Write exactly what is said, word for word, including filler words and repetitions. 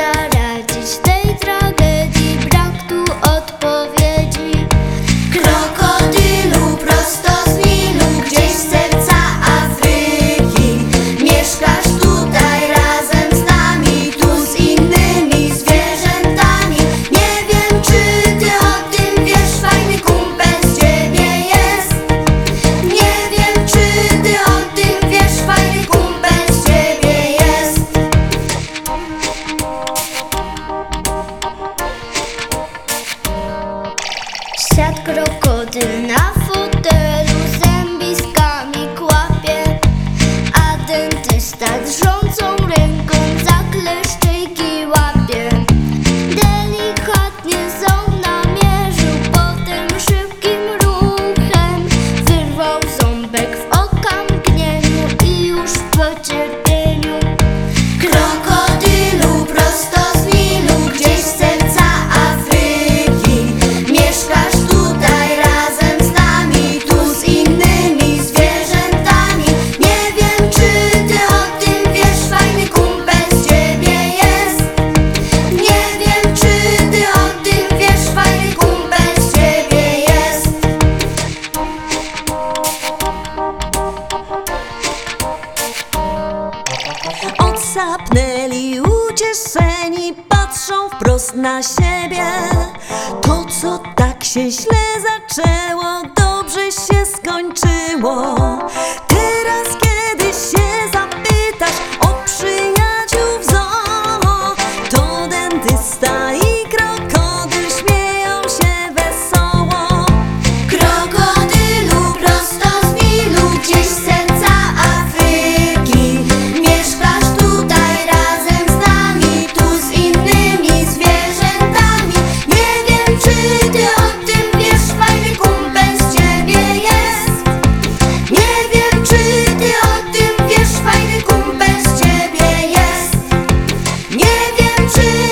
zaradzić tej tragedii? Brak tu odpowiedzi. Krokodylu prosto z Nilu, gdzieś z serca Afryki. Mieszkasz tutaj razem z nami, tu z innymi zwierzętami. Nie wiem, czy ty o tym wiesz, fajny kumpel z ciebie jest. Nie wiem, czy ty o tym wiesz, fajny kumpel z ciebie jest. Siadł krokodyl na fotelu, zębiskami kłapie, a dentysta drżącą ręką za kleszczyki łapie. Delikatnie ząb namierzył, potem szybkim ruchem wyrwał ząbek w okamgnieniu i już w pocierpieniu. Krokodylu prosto z Nilu, gdzieś z serca Afryki. Mieszkasz tutaj razem z nami, tu z innymi zwierzętami. Nie wiem, czy ty o tym wiesz, fajny kumpel z ciebie jest. Nie wiem, czy ty o tym wiesz, fajny kumpel z ciebie jest. Odsapnęli ucieszeni, patrzą wprost na siebie. To, co tak się źle zaczęło, dobrze się skończyło. Teraz, kiedy się zapytasz o przyjaciół w zoo, to dentysta i krokodyl śmieją się wesoło. Krokodylu prosto z Nilu, gdzieś z serca Afryki. Mieszkasz tutaj razem z nami, tu z innymi zwierzętami. Nie wiem, czy ty o tym wiesz, fajny kumpel z ciebie jest. Nie wiem, czy ty o tym wiesz, fajny kumpel z ciebie jest. Nie wiem, czy